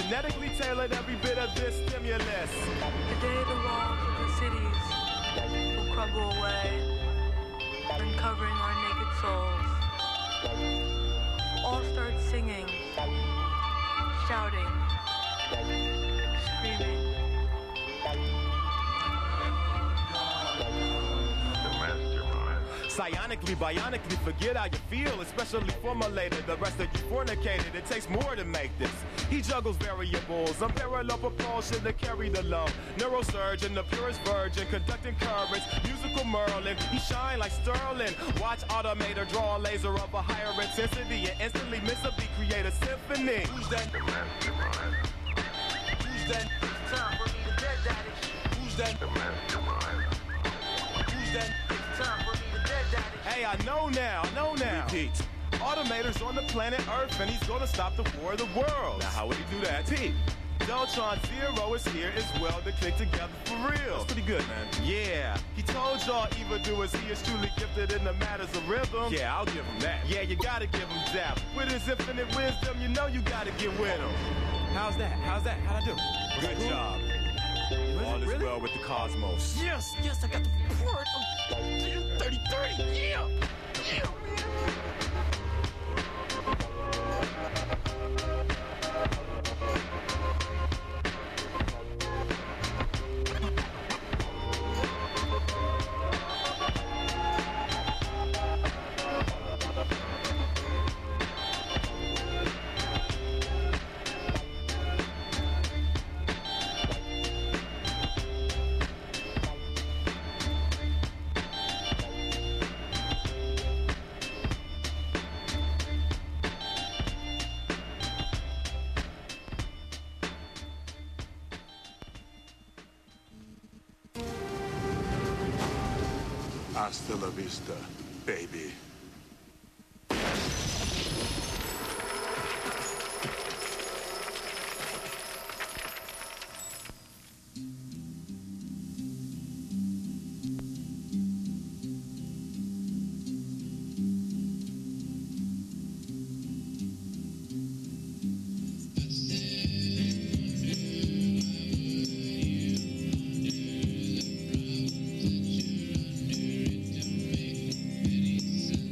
genetically tailored every bit of this stimulus. The day the walls of the cities will crumble away, uncovering our naked souls. All start singing, shouting, screaming. Psionically, bionically, forget how you feel, especially formulated. The rest of you fornicated. It takes more to make this. He juggles variables, unparalleled propulsion to carry the load. Neurosurgeon, the purest virgin, conducting currents, musical Merlin. He shine like Sterling. Watch automator draw a laser of a higher intensity and instantly miss a beat, create a symphony. Who's that? The mastermind. Who's that? It's time for me to dead daddy. Who's that? The mastermind. Who's that? It's time for me to dead daddy. Hey, I know now. Repeat. Automator's on the planet Earth and he's gonna stop the war of the world. Now how would he do that? T. Deltron Zero is here as well to click together for real. That's pretty good, man. Yeah, he told y'all evildoers he is truly gifted in the matters of rhythm. Yeah, I'll give him that. Yeah, you gotta give him that. With his infinite wisdom, you know you gotta get with him. How's that? How'd I do? Good job. All is well with the cosmos. Yes, I got the report. 30-30, yeah, man. Hasta la vista, baby. Many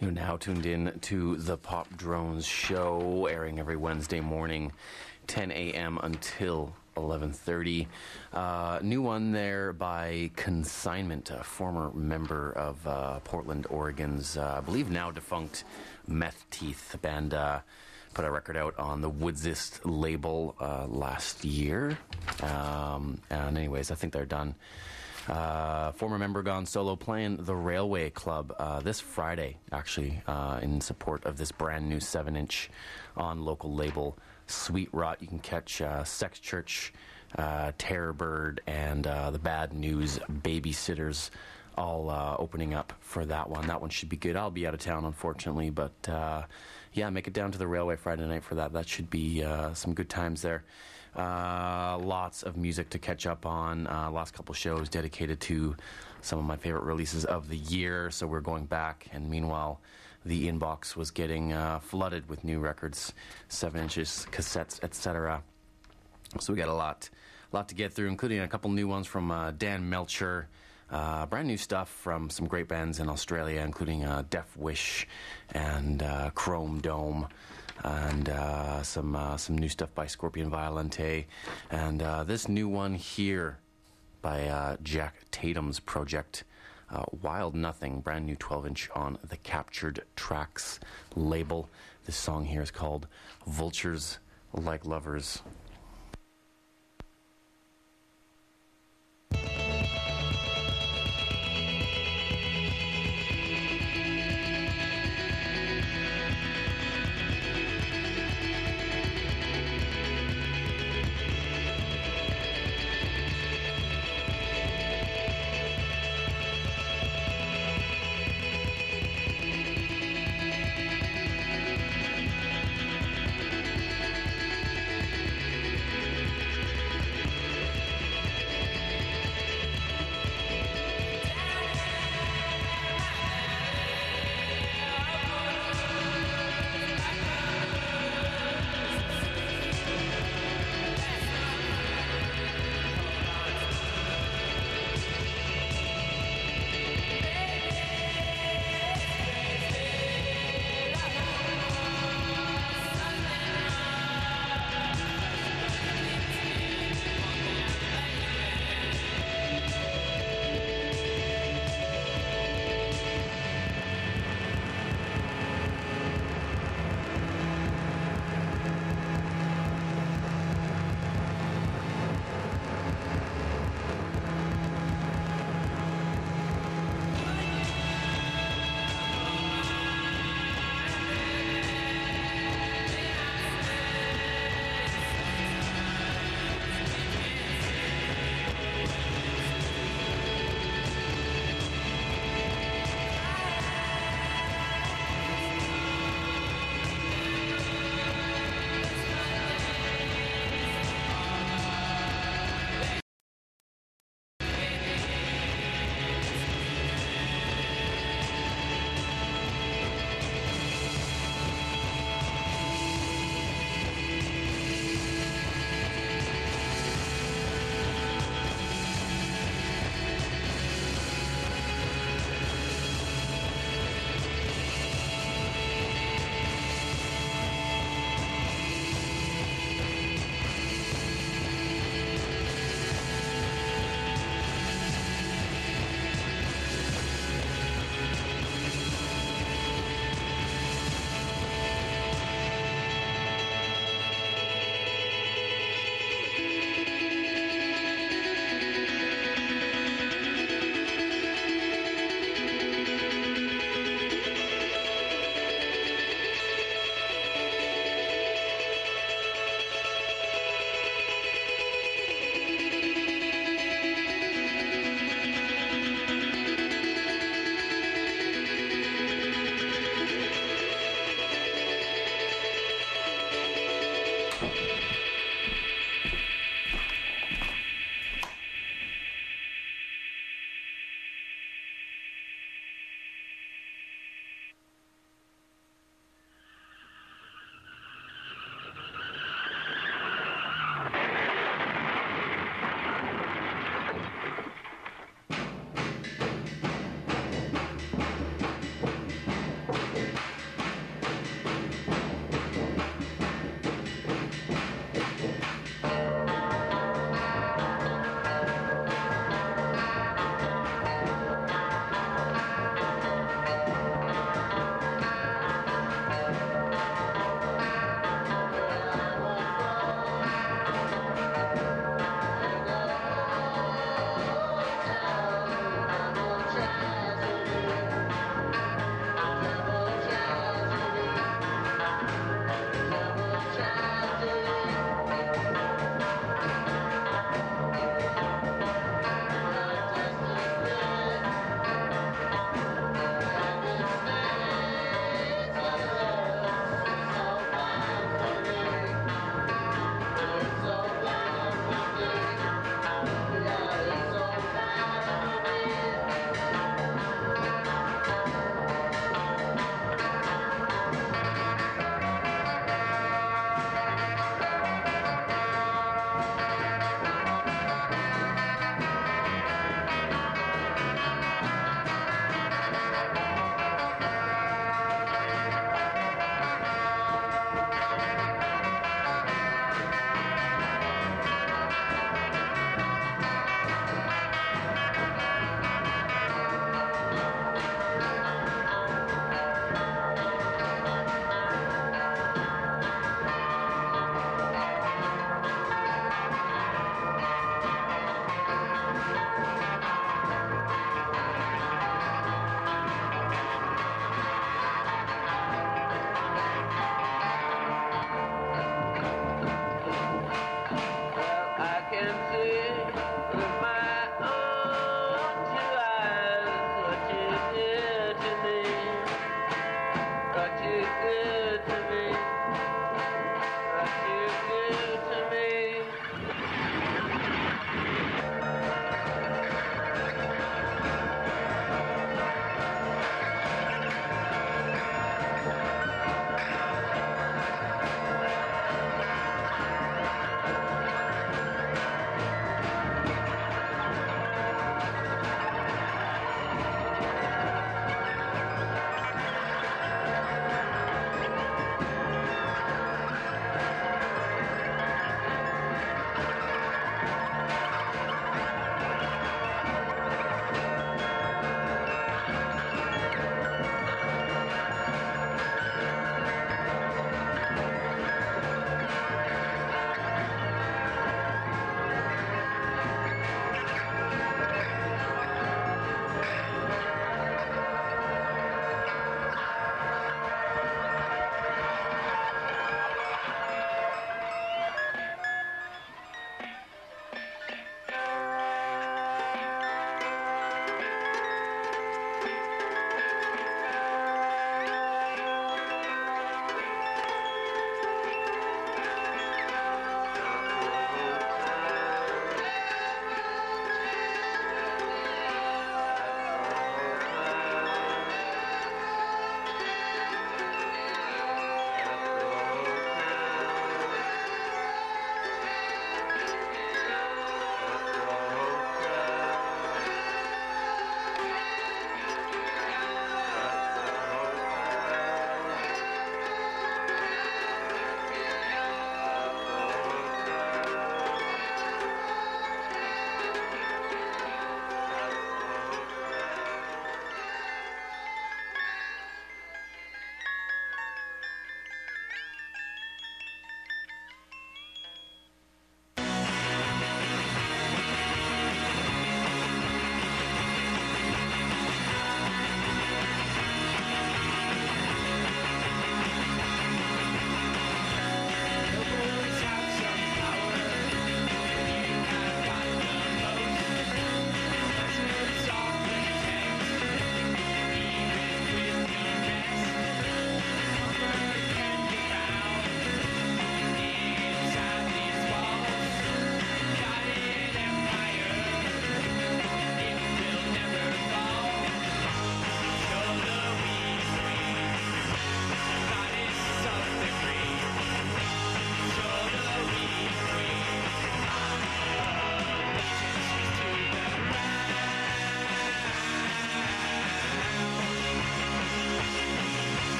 You're now tuned in to the Pop Drones Show, airing every Wednesday morning, 10 a.m. until 11:30. New one there by Consignment, a former member of Portland, Oregon's, I believe now defunct Meth Teeth band. Put a record out on the Woodsist label last year. And anyways, I think they're done. Former member gone solo, playing the Railway Club this Friday, actually, in support of this brand new 7-inch on local label Sweet Rot. You can catch Sex Church, Terror Bird, and the Bad News Babysitters all opening up for that one. That one should be good. I'll be out of town, unfortunately, but yeah, make it down to the Railway Friday night for that. That should be some good times there. Lots of music to catch up on. Last couple shows dedicated to some of my favorite releases of the year, so we're going back, and meanwhile the inbox was getting flooded with new records, 7 inches, cassettes, etc. So we got a lot to get through, including a couple new ones from Dan Melcher, brand new stuff from some great bands in Australia, including Death Wish and Chrome Dome, and some new stuff by Scorpion Violente, and this new one here by Jack Tatum's project, Wild Nothing, brand new 12-inch on the Captured Tracks label. This song here is called Vultures Like Lovers.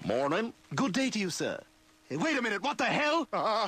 Morning. Good day to you, sir. Hey, wait a minute, what the hell?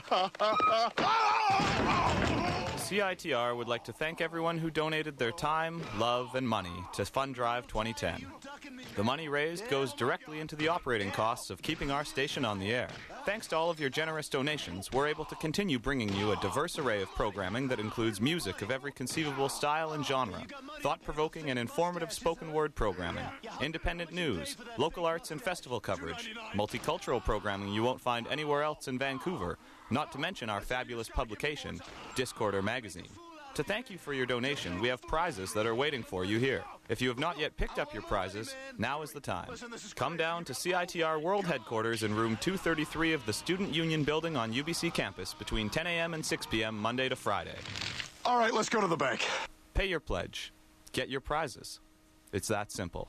CITR would like to thank everyone who donated their time, love, and money to Fund Drive 2010. The money raised goes directly into the operating costs of keeping our station on the air. Thanks to all of your generous donations, we're able to continue bringing you a diverse array of programming that includes music of every conceivable style and genre, thought-provoking and informative spoken word programming, independent news, local arts and festival coverage, multicultural programming you won't find anywhere else in Vancouver, not to mention our fabulous publication, Discorder Magazine. To thank you for your donation, we have prizes that are waiting for you here. If you have not yet picked up your prizes, now is the time. Come down to CITR World Headquarters in room 233 of the Student Union Building on UBC campus between 10 a.m. and 6 p.m. Monday to Friday. All right, let's go to the bank. Pay your pledge. Get your prizes. It's that simple.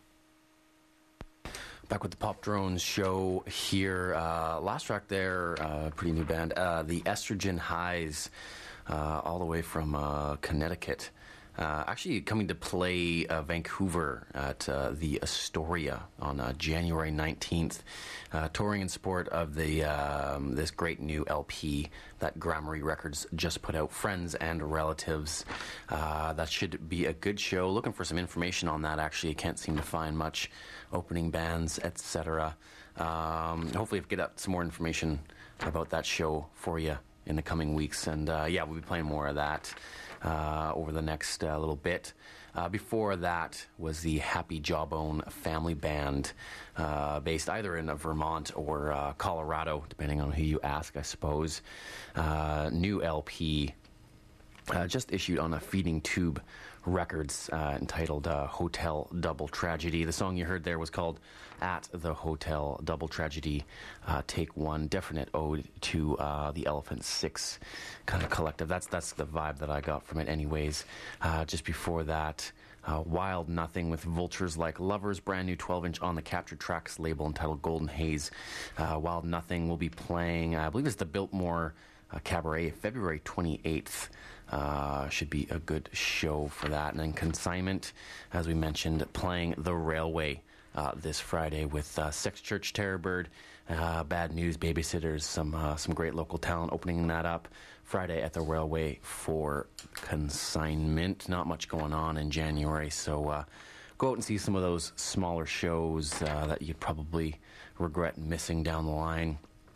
Back with the Pop Drones show here. Last track there, pretty new band, the Estrogen Highs, all the way from Connecticut. Actually coming to play Vancouver at the Astoria on January 19th, touring in support of the this great new LP that Gramarye Records just put out, Friends and Relatives. That should be a good show. Looking for some information on that, actually. Can't seem to find much. Opening bands, etc. Hopefully, get up some more information about that show for you in the coming weeks. And yeah, we'll be playing more of that over the next little bit. Before that was the Happy Jawbone Family Band, based either in Vermont or Colorado, depending on who you ask, I suppose. New LP just issued on a Feeding Tube Records, entitled Hotel Double Tragedy. The song you heard there was called At the Hotel Double Tragedy, Take One. Definite ode to the Elephant Six kind of collective. That's the vibe that I got from it anyways. Just before that, Wild Nothing with Vultures Like Lovers, brand new 12-inch on the Captured Tracks label entitled Golden Haze. Wild Nothing will be playing, I believe it's the Biltmore Cabaret, February 28th. Should be a good show for that. And then Consignment, as we mentioned, playing The Railway this Friday with Sex Church, Terrorbird, Bad News Babysitters, some great local talent opening that up Friday at The Railway for Consignment. Not much going on in January, so go out and see some of those smaller shows that you'd probably regret missing down the line.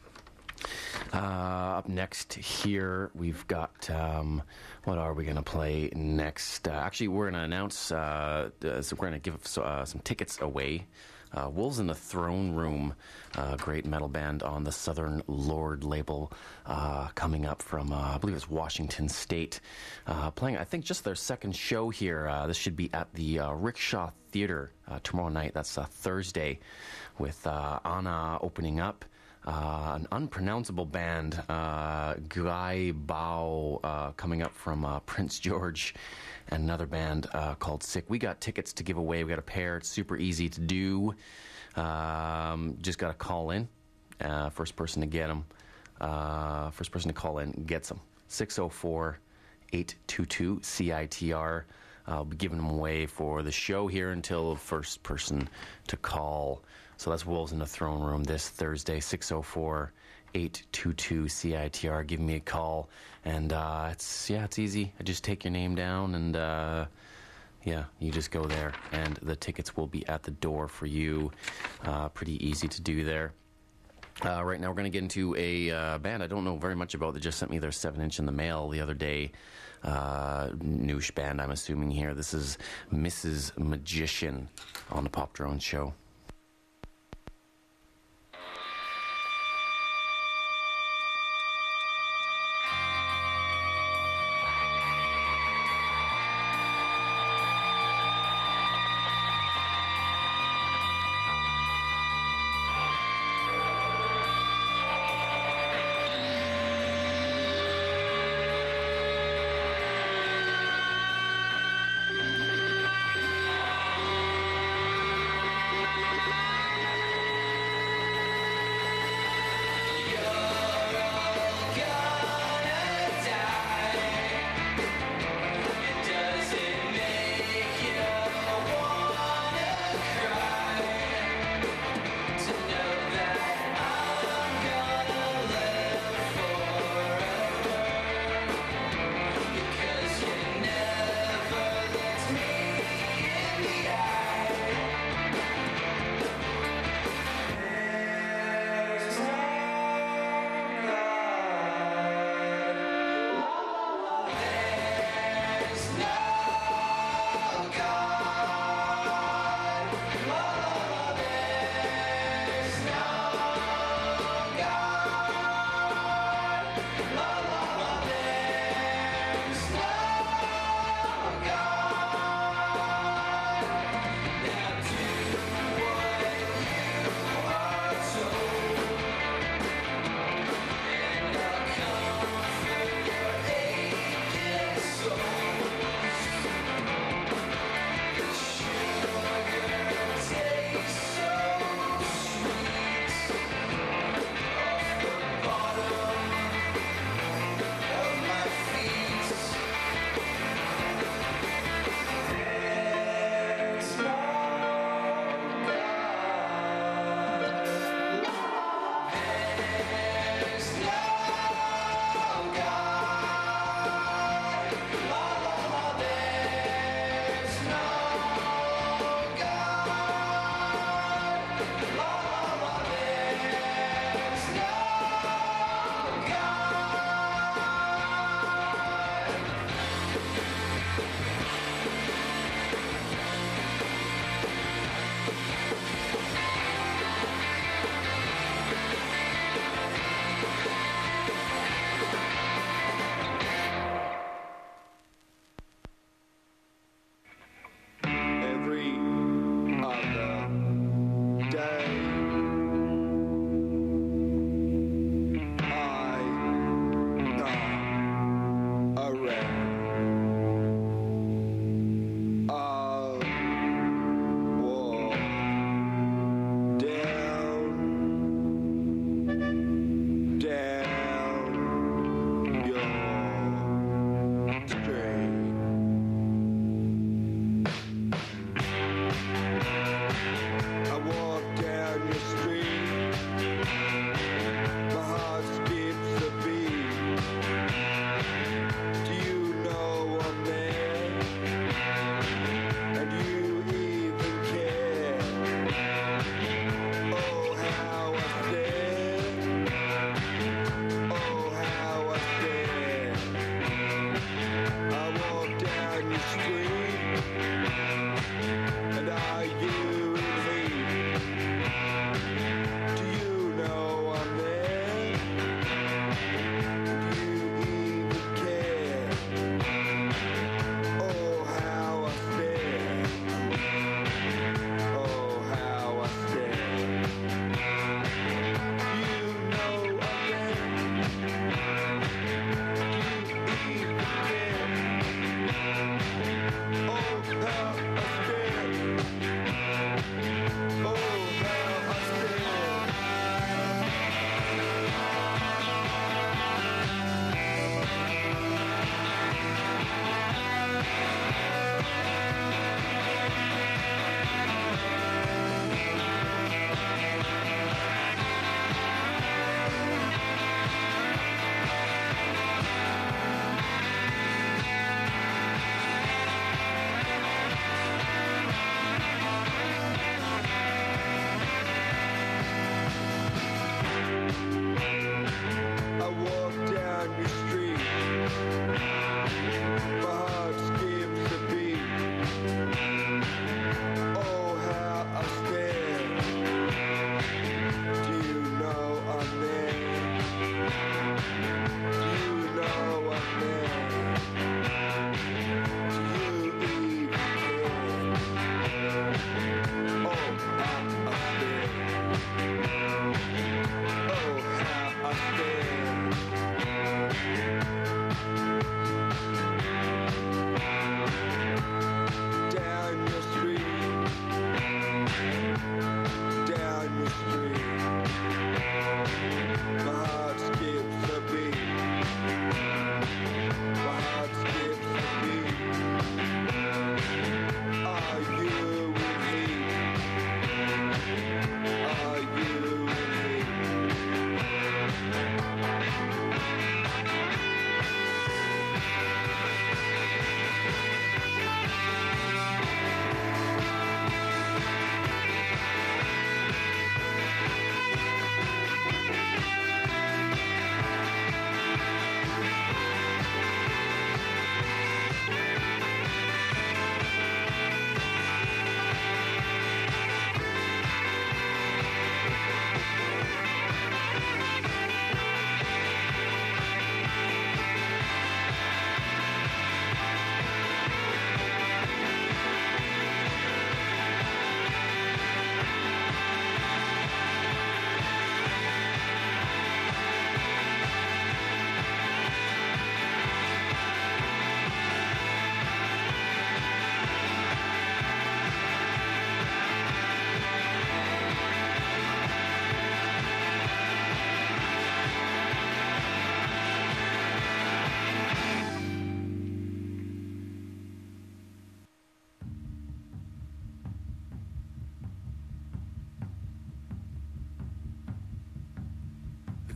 Up next here, we've got, what are we going to play next? Actually, we're going to announce, so we're going to give some tickets away. Wolves in the Throne Room, great metal band on the Southern Lord label, coming up from, I believe it's Washington State, playing, I think, just their second show here. This should be at the Rickshaw Theater tomorrow night. That's Thursday, with Anna opening up. An unpronounceable band, Guy Bao, coming up from Prince George, and another band called Sick. We got tickets to give away. We got a pair. It's super easy to do. Just got to call in. First person to get them. First person to call in gets them. 604-822-CITR. I'll be giving them away for the show here until the first person to call. So that's Wolves in the Throne Room this Thursday, 604-822-CITR. Give me a call, and it's easy. I just take your name down, and you just go there, and the tickets will be at the door for you. Pretty easy to do there. Right now, we're going to get into a band I don't know very much about. They just sent me their 7-inch in the mail the other day. Newish band, I'm assuming here. This is Mrs. Magician on the Pop Drone Show.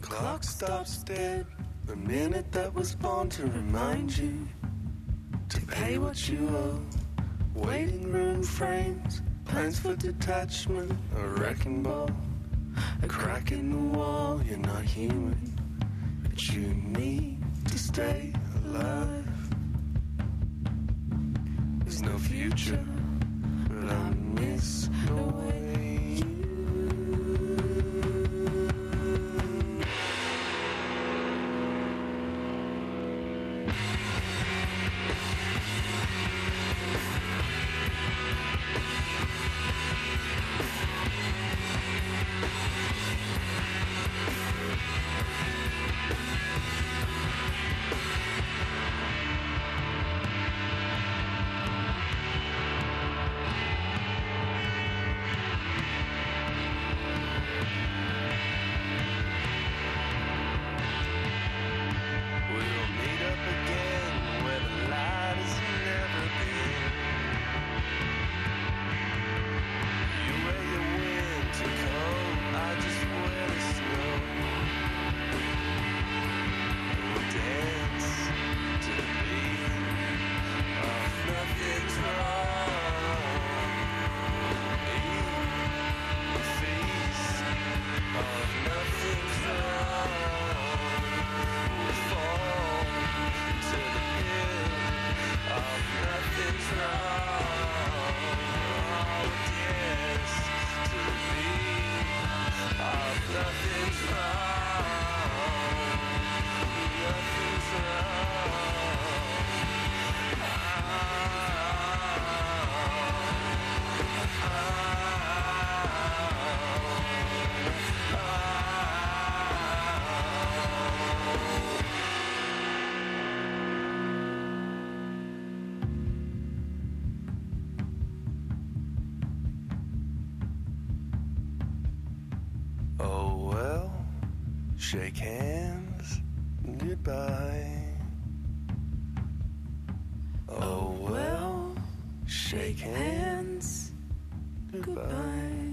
clock stops dead. The minute that was born to remind you to pay what you owe. Waiting room frames, plans for detachment, a wrecking ball, a crack in the wall. You're not human, but you need to stay alive. There's no future, but I miss the way you. Shake hands, goodbye. Oh well, shake hands, goodbye.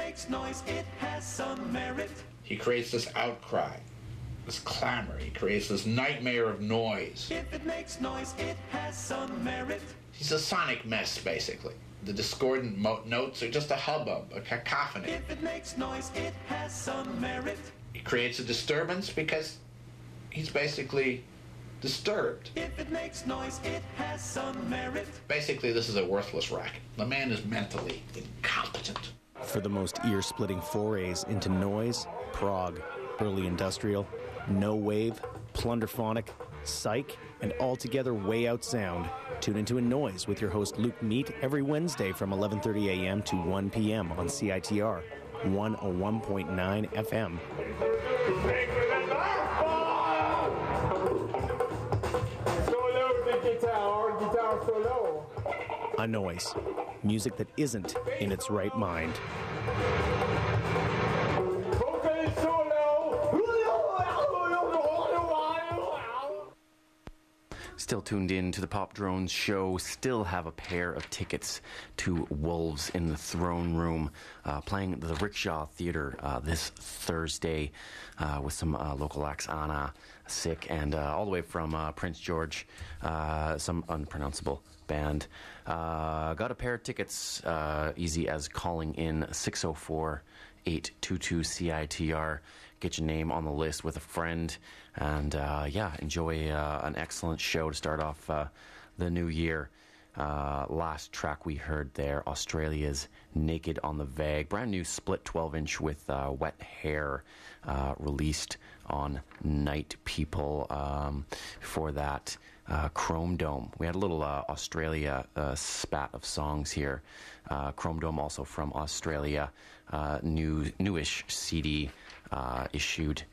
makes noise, it has some merit. He creates this outcry, this clamor. He creates this nightmare of noise. If it makes noise, it has some merit. He's a sonic mess, basically. The discordant notes are just a hubbub, a cacophony. If it makes noise, it has some merit. He creates a disturbance because he's basically disturbed. If it makes noise, it has some merit. Basically, this is a worthless racket. The man is mentally incompetent. For the most ear-splitting forays into noise, prog, early industrial, no wave, plunderphonic, psych, and altogether way out sound, tune into A Noise with your host Luke Meat every Wednesday from 11:30 a.m. to 1 p.m. on CITR 101.9 FM. A Noise. Music that isn't in its right mind. Still tuned in to the Pop Drones show. Still have a pair of tickets to Wolves in the Throne Room, playing the Rickshaw Theatre this Thursday with some local acts, Anna, Sick, and all the way from Prince George, some unpronounceable band. Got a pair of tickets, easy as calling in 604-822-CITR. Get your name on the list with a friend, and enjoy an excellent show to start off the new year. Last track we heard there, Australia's Naked on the Vag, brand new split 12-inch with Wet Hair, released on Night People. Before that, Chrome Dome. We had a little Australia spat of songs here. Chrome Dome, also from Australia, newish CD issued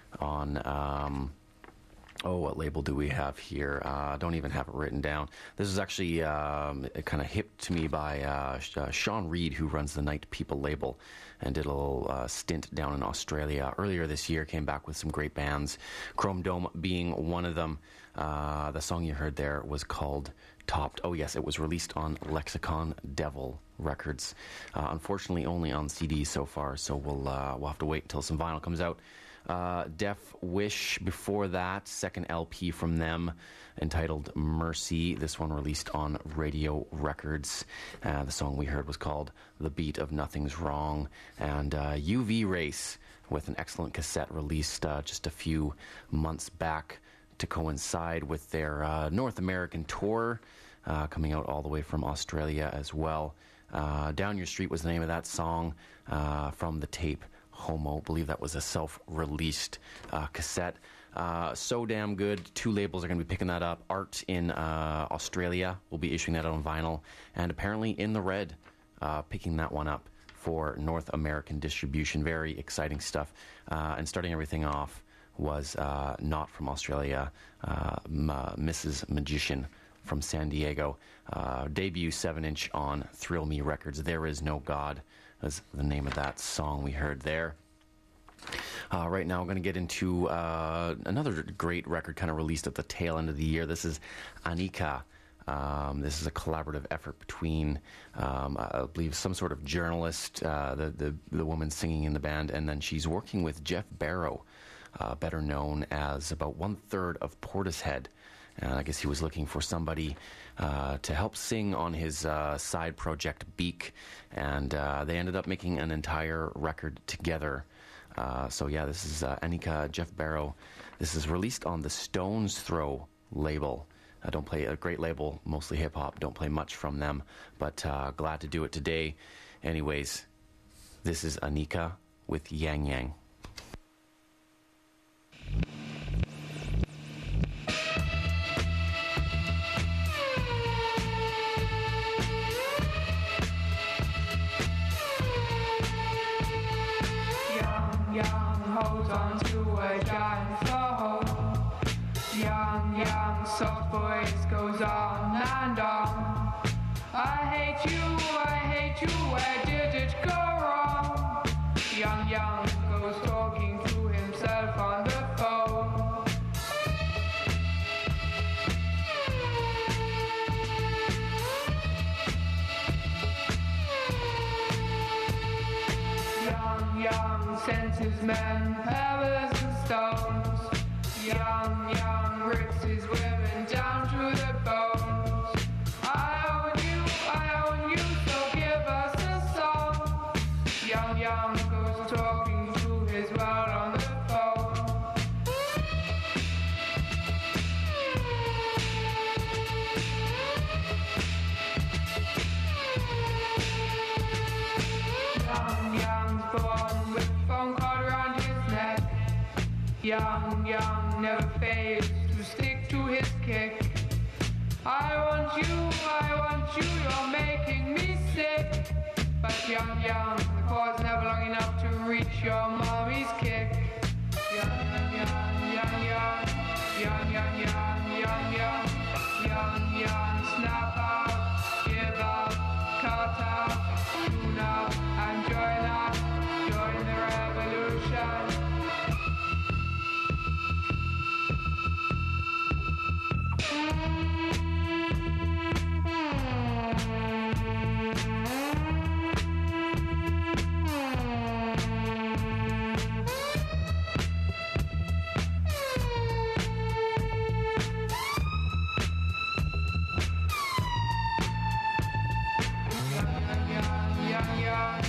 on what label do we have here? Don't even have it written down. This is actually kind of hip to me by Sean Reed, who runs the Night People label, and did a little stint down in Australia earlier this year. Came back with some great bands, Chrome Dome being one of them. The song you heard there was called Topped. Oh yes, it was released on Lexicon Devil Records. Unfortunately, only on CD so far, so we'll have to wait until some vinyl comes out. Death Wish before that, second LP from them, entitled Mercy. This one released on Radio Records. The song we heard was called The Beat of Nothing's Wrong. And UV Race with an excellent cassette released just a few months back to coincide with their North American tour, coming out all the way from Australia as well. Down Your Street was the name of that song from the tape Homo. I believe that was a self-released cassette. So damn good. Two labels are going to be picking that up. Art in Australia will be issuing that on vinyl, and apparently In the Red picking that one up for North American distribution. Very exciting stuff. And starting everything off was not from Australia, Mrs. Magician from San Diego. Debut 7-inch on Thrill Me Records. There Is No God is the name of that song we heard there. Right now, we're going to get into another great record kind of released at the tail end of the year. This is Anika. This is a collaborative effort between, I believe, some sort of journalist, the woman singing in the band, and then she's working with Jeff Barrow, better known as about 1/3 of Portishead. And I guess he was looking for somebody to help sing on his side project, Beak. And they ended up making an entire record together. So yeah, this is Anika, Jeff Barrow. This is released on the Stones Throw label. I don't play a great label, mostly hip-hop. Don't play much from them, but glad to do it today. Anyways, this is Anika with Yang Yang. Holds on to a dying soul. Young, soft voice goes on and on. I hate you, where did it go wrong? Young goes talking to himself on the phone. men, pebbles and stones. Young rips his women down to the bones. I own you, so give us a song. Young goes talking to his world on the phone. Young's born with a phone card around his neck. Young never fails to stick to his kick. I want you, you're making me sick. But young, the cord's never long enough to reach your mommy's kick. Young, snap out, give up, cut out, tune up, and join the revolution. Young.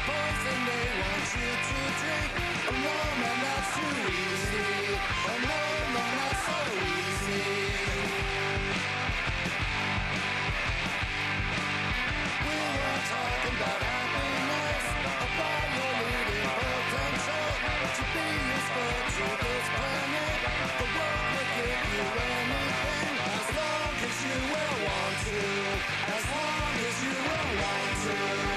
poison they want you to drink. Oh no, man, that's too easy. Oh no, man, that's so easy. We were talking about happiness, about your leading potential to be useful to this planet. The world will give you anything as long as you will want to. As long as you will want to.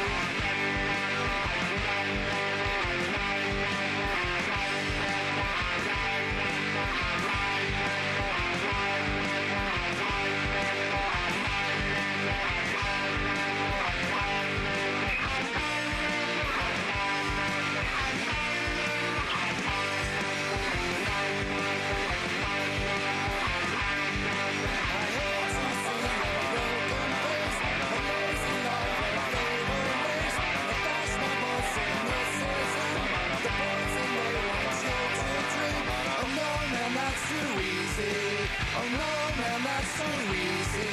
Oh no, man, that's so easy.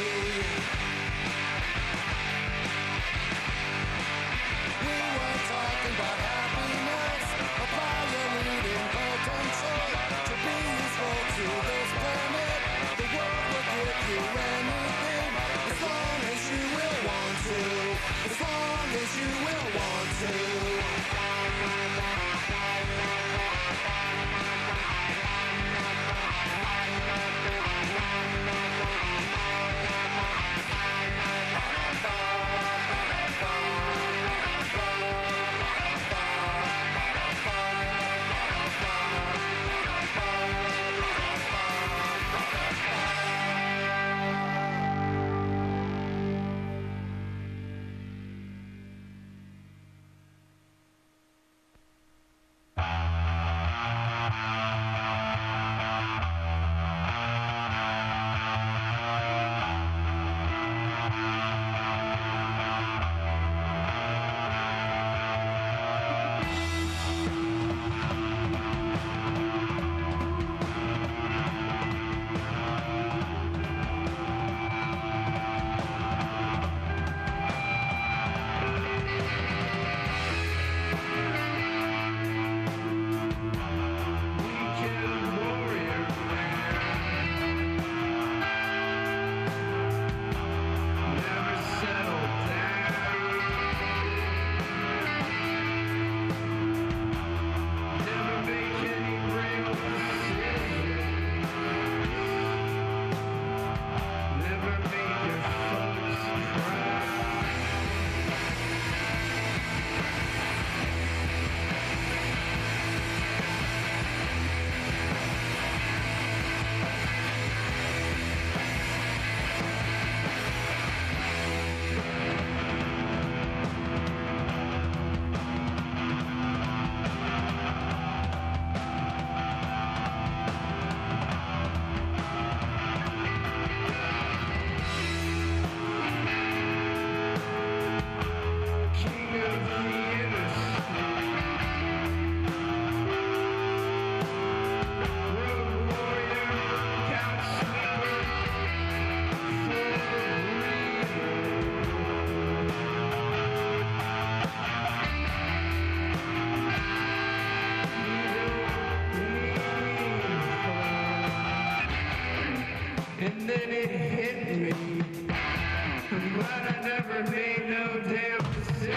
We were talking about happiness, about your leading potential to be useful to this planet. The world will give you anything as long as you will want to. As long as you will want to. And then it hit me. I'm glad I never made no damn decision.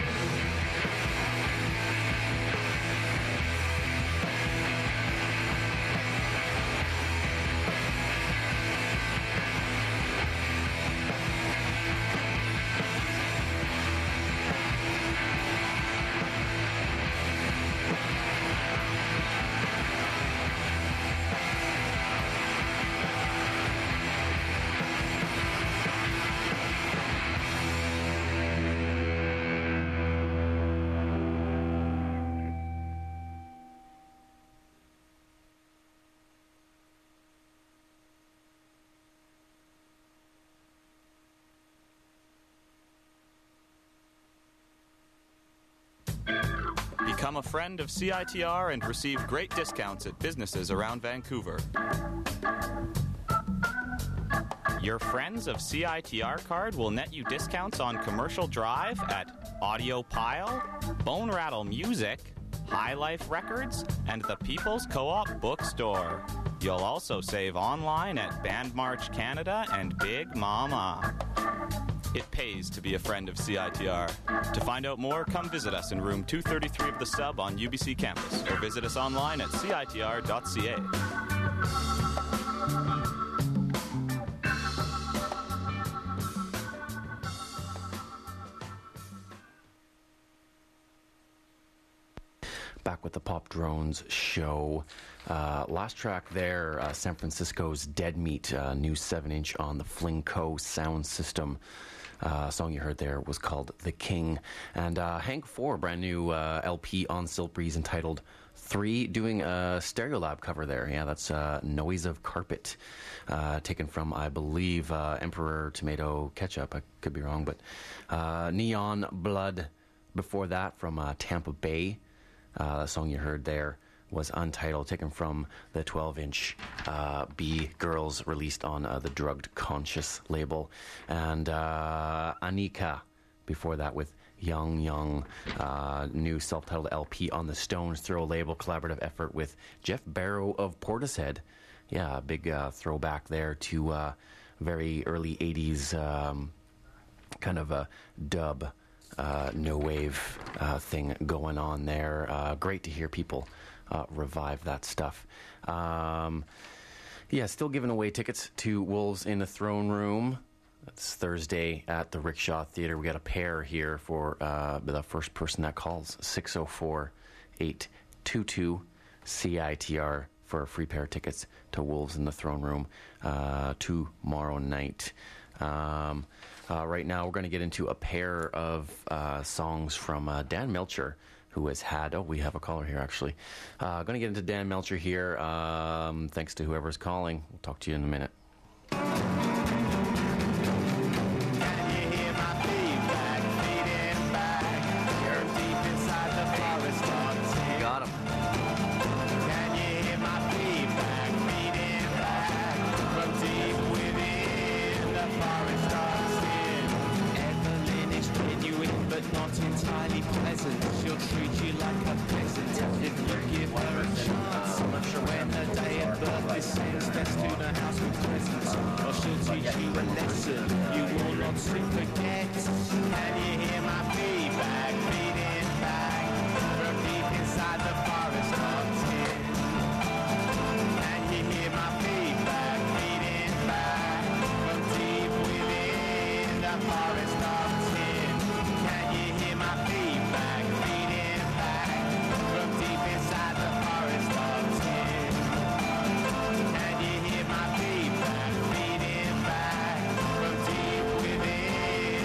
Become a friend of CITR and receive great discounts at businesses around Vancouver. Your Friends of CITR card will net you discounts on Commercial Drive at Audio Pile, Bone Rattle Music, High Life Records, and the People's Co-op Bookstore. You'll also save online at Bandmarch Canada and Big Mama. It pays to be a friend of CITR. To find out more, come visit us in room 233 of the Sub on UBC campus, or visit us online at citr.ca. Back with the Pop Drones show. Last track there, San Francisco's Dead Meat, new 7-inch on the Flingco sound system. Song you heard there was called The King. And Hank 4, brand new LP on Silk Breeze entitled 3, doing a Stereolab cover there. Yeah, that's Noise of Carpet, taken from, I believe, Emperor Tomato Ketchup. I could be wrong, but Neon Blood before that from Tampa Bay. The song you heard there was Untitled, taken from the 12-inch B Girls released on the Drugged Conscious label. And Anika before that with Young Young, new self-titled LP on the Stones Throw label, collaborative effort with Jeff Barrow of Portishead. Yeah, a big throwback there to very early 80s kind of a dub no wave thing going on there. Great to hear people revive that stuff. Yeah, still giving away tickets to Wolves in the Throne Room. That's Thursday at the Rickshaw Theatre. We got a pair here for the first person that calls, 604-822-CITR for a free pair of tickets to Wolves in the Throne Room tomorrow night. Right now, we're going to get into a pair of songs from Dan Melcher, who has had... Oh, we have a caller here, actually. Going to get into Dan Melcher here. Thanks to whoever's calling. We'll talk to you in a minute. Got him. But not entirely pleasant. She'll treat you like a peasant if you give her a chance. When the day of birth descends, best to the house with presents, or she'll teach you a lesson you will not soon forget. Can you hear my feedback feeding back from deep inside the forest of tin? Can you hear my feedback feeding back from deep within the forest of tin? Can you hear my feedback feeding back from deep inside the forest of tin? Can you hear my feedback feeding back from deep within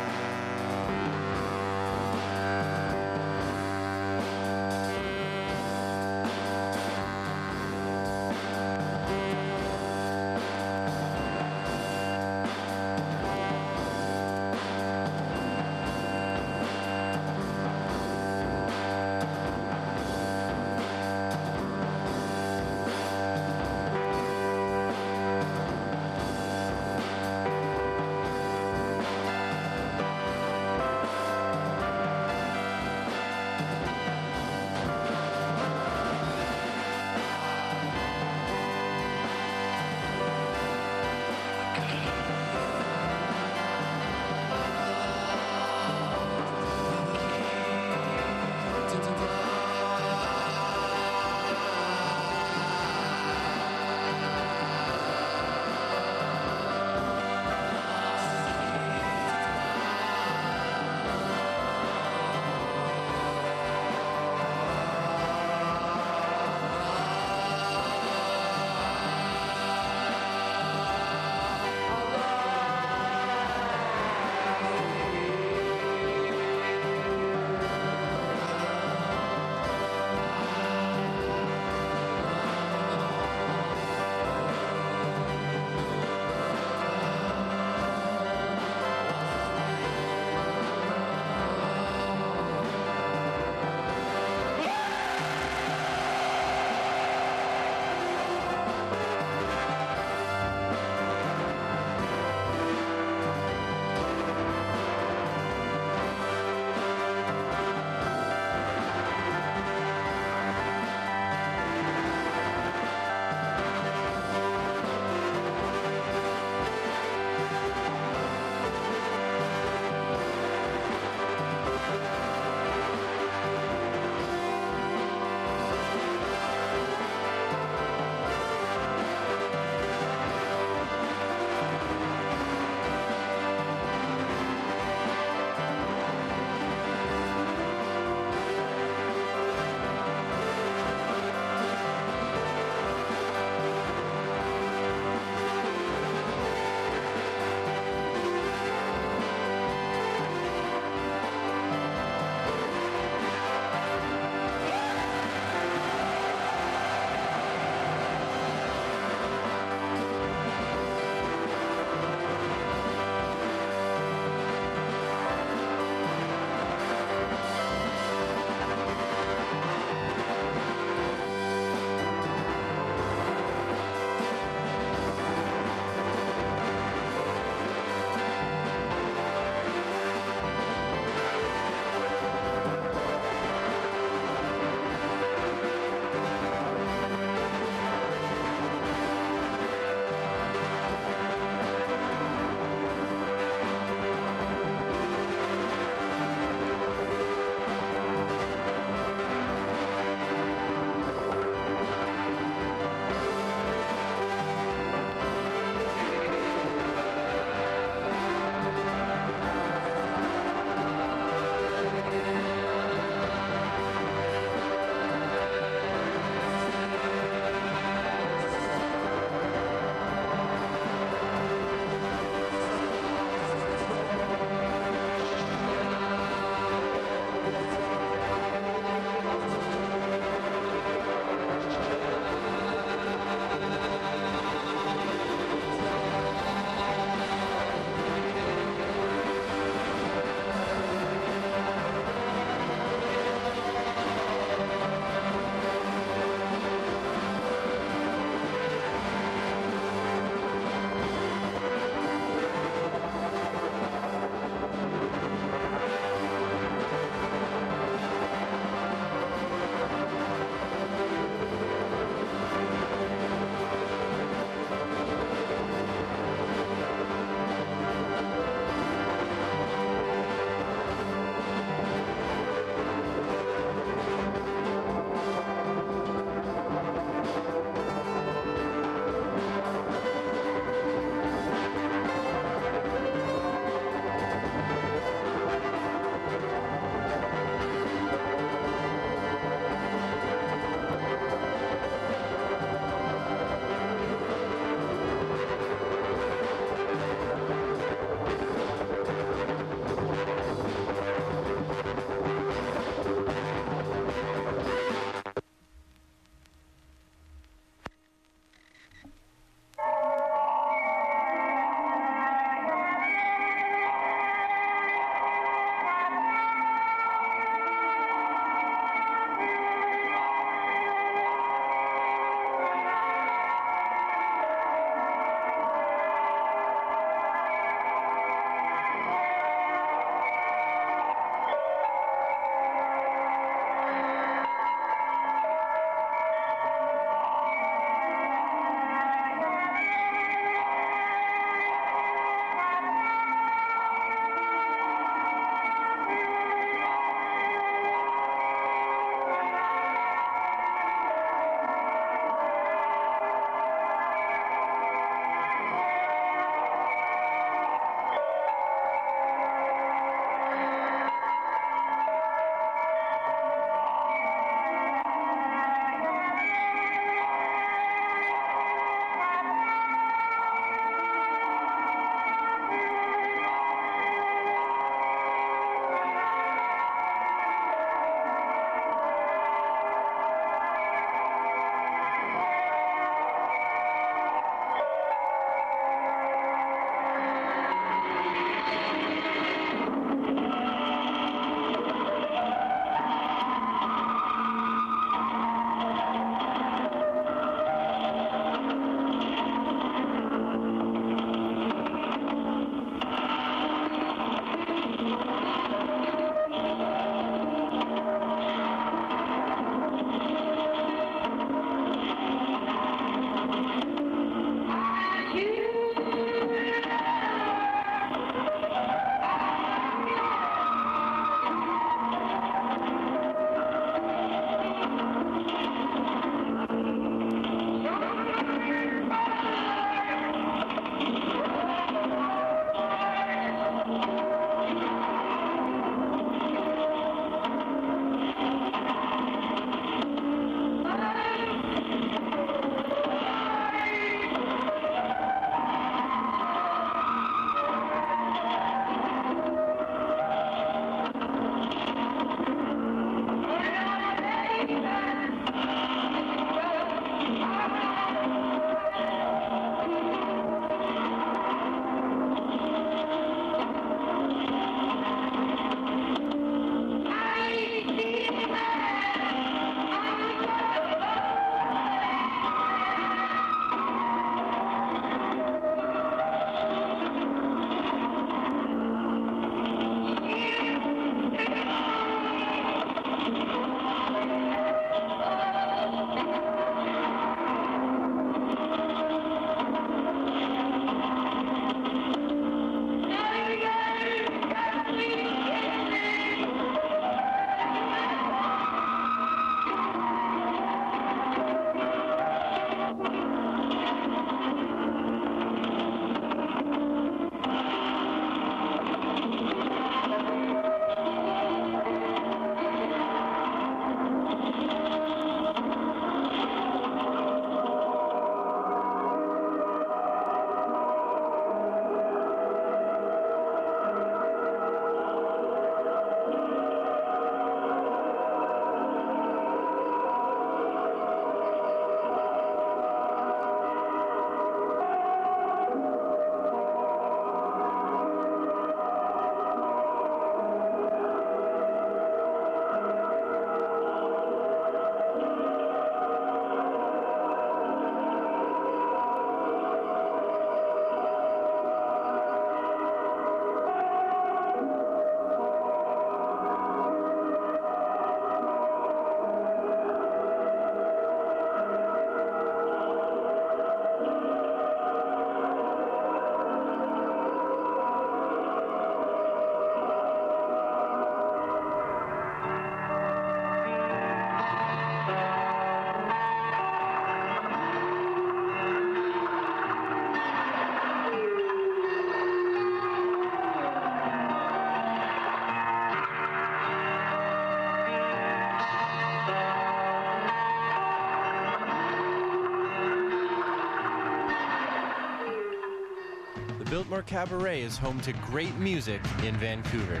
Biltmore Cabaret is home to great music in Vancouver.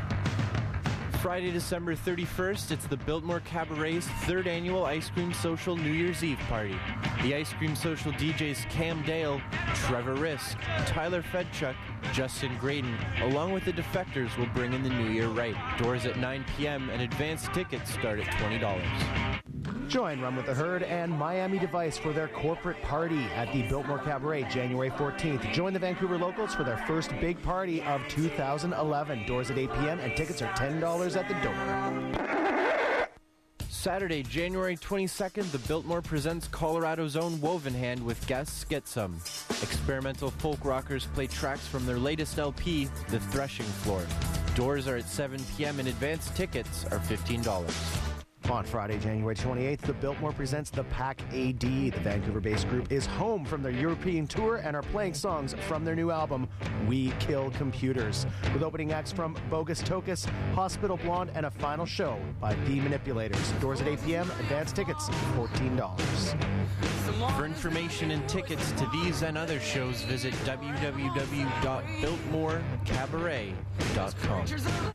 Friday, December 31st, it's the Biltmore Cabaret's third annual Ice Cream Social New Year's Eve party. The Ice Cream Social DJs Cam Dale, Trevor Risk, Tyler Fedchuk, Justin Graydon, along with the Defectors will bring in the new year right. Doors at 9 p.m. and advance tickets start at $20. Join Run with the Herd and Miami Device for their corporate party at the Biltmore Cabaret, January 14th. Join the Vancouver locals for their first big party of 2011. Doors at 8 p.m. and tickets are $10 at the door. Saturday, January 22nd, the Biltmore presents Colorado's own Woven Hand with guests Get Some. Experimental folk rockers play tracks from their latest LP, The Threshing Floor. Doors are at 7 p.m. and advance tickets are $15. On Friday, January 28th, the Biltmore presents the Pack AD. The Vancouver-based group is home from their European tour and are playing songs from their new album, We Kill Computers, with opening acts from Bogus Tokus, Hospital Blonde, and a final show by The Manipulators. Doors at 8 p.m., advance tickets, $14. For information and tickets to these and other shows, visit www.biltmorecabaret.com.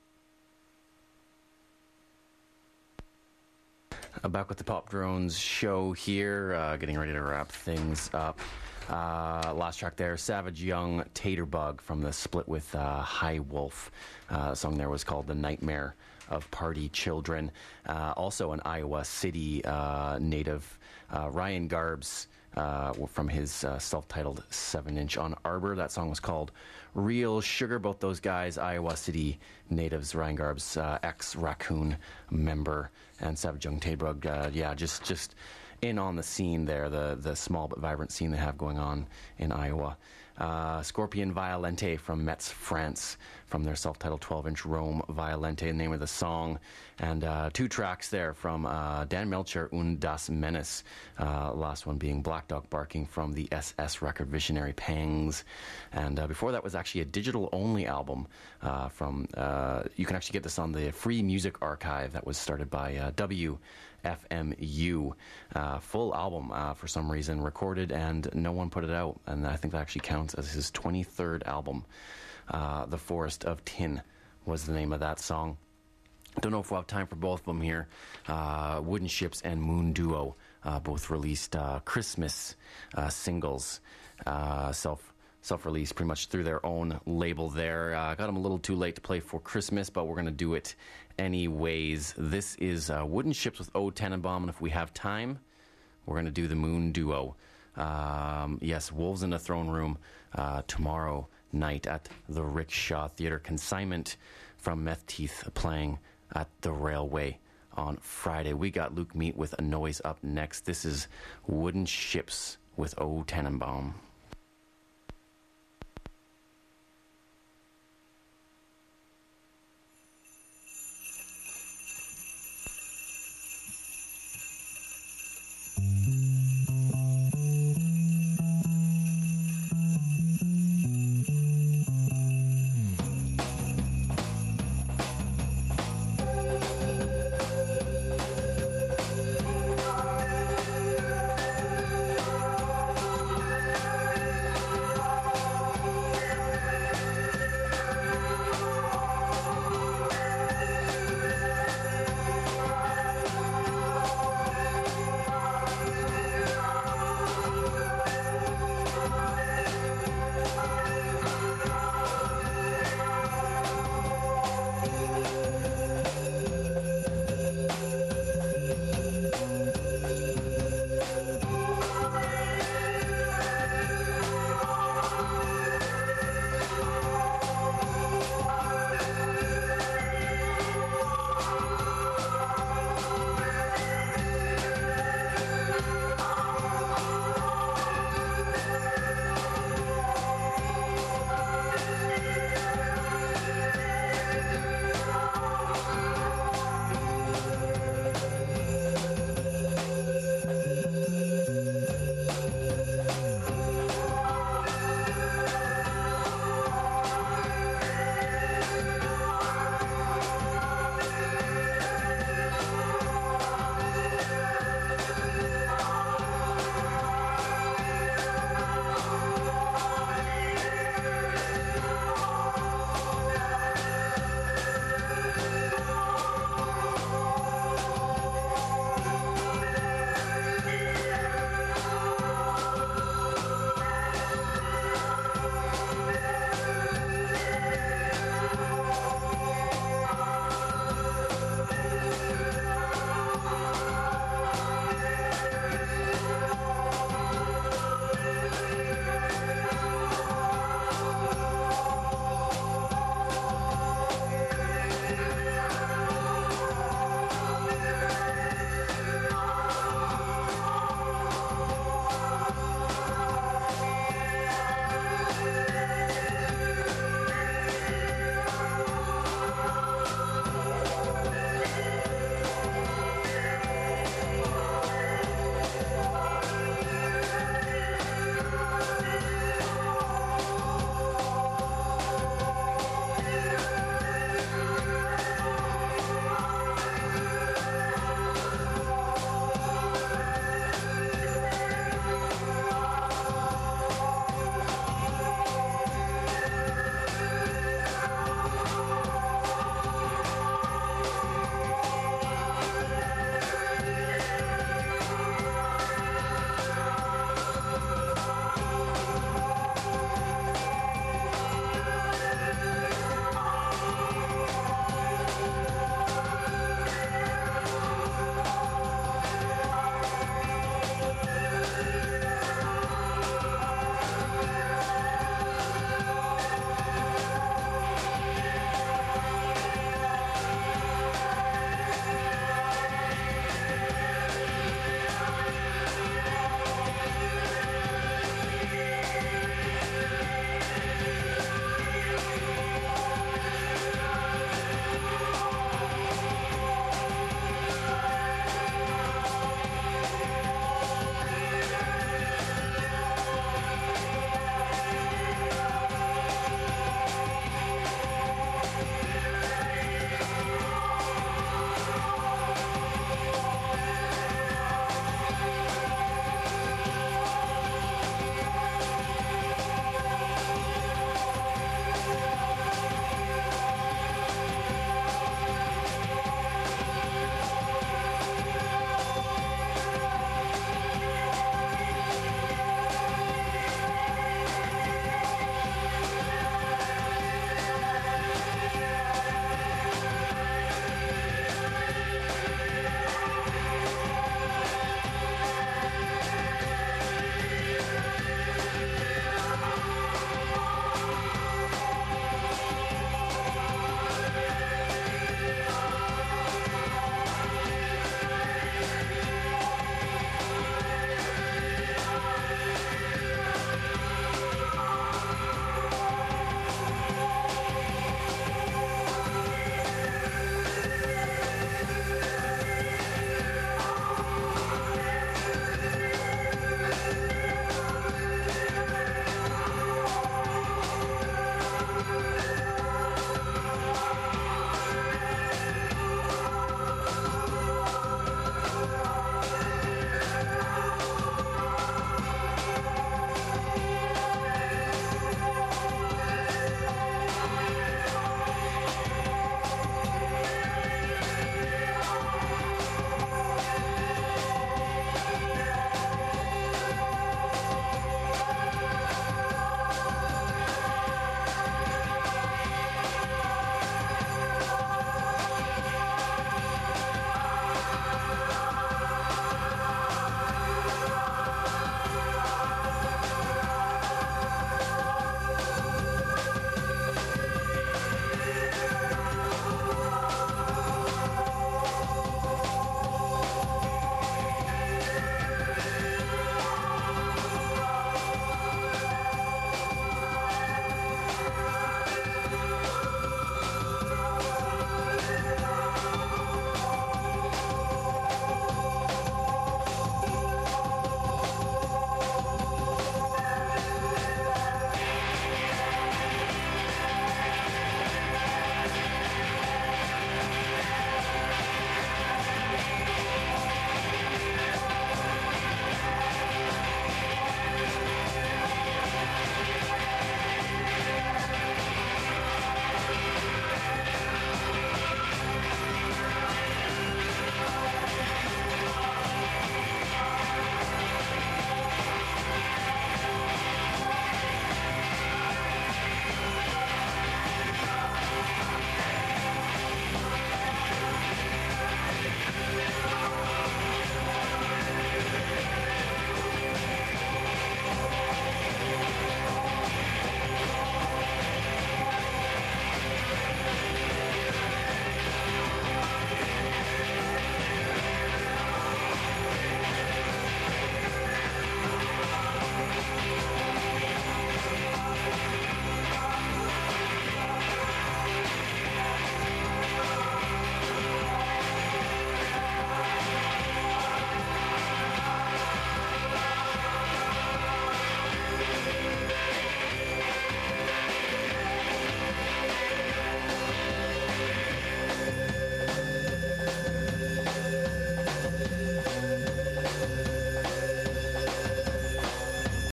Back with the Pop Drones show here, getting ready to wrap things up. Last track there, Savage Young, Taterbug from the split with High Wolf. The song there was called The Nightmare of Party Children. Also an Iowa City native, Ryan Garbs, from his self-titled 7-inch on Arbor. That song was called Real Sugar. Both those guys, Iowa City natives. Ryan Garbs, ex-Raccoon member, and Savage Young Taterbug, just in on the scene there, the small but vibrant scene they have going on in Iowa. Scorpion Violente from Metz, France, from their self-titled 12-inch Rome Violente, the name of the song. And 2 tracks there from Dan Melcher und das Menace, last one being Black Dog Barking from the SS record Visionary Pangs. And before that was actually a digital-only album from, you can actually get this on the Free Music Archive that was started by WFMU. Full album, for some reason, recorded, and no one put it out. And I think that actually counts as his 23rd album. The Forest of Tin was the name of that song. Don't know if we'll have time for both of them here. Wooden Ships and Moon Duo both released Christmas singles, self-released pretty much through their own label there. Got them a little too late to play for Christmas, but we're going to do it anyways. This is Wooden Ships with O Tenenbaum, and if we have time, we're going to do the Moon Duo. Yes, Wolves in the Throne Room tomorrow night at the Rickshaw Theatre. Consignment from Meth Teeth playing at the Railway on Friday. We got Luke Meat with A Noise up next. This is Wooden Ships with O Tenenbaum.